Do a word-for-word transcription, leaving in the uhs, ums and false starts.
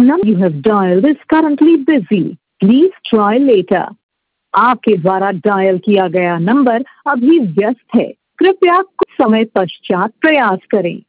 number you have dialed is currently busy. Please try later. आपके द्वारा dial किया गया नंबर अभी व्यस्त है, कृपया कुछ समय पश्चात प्रयास करें।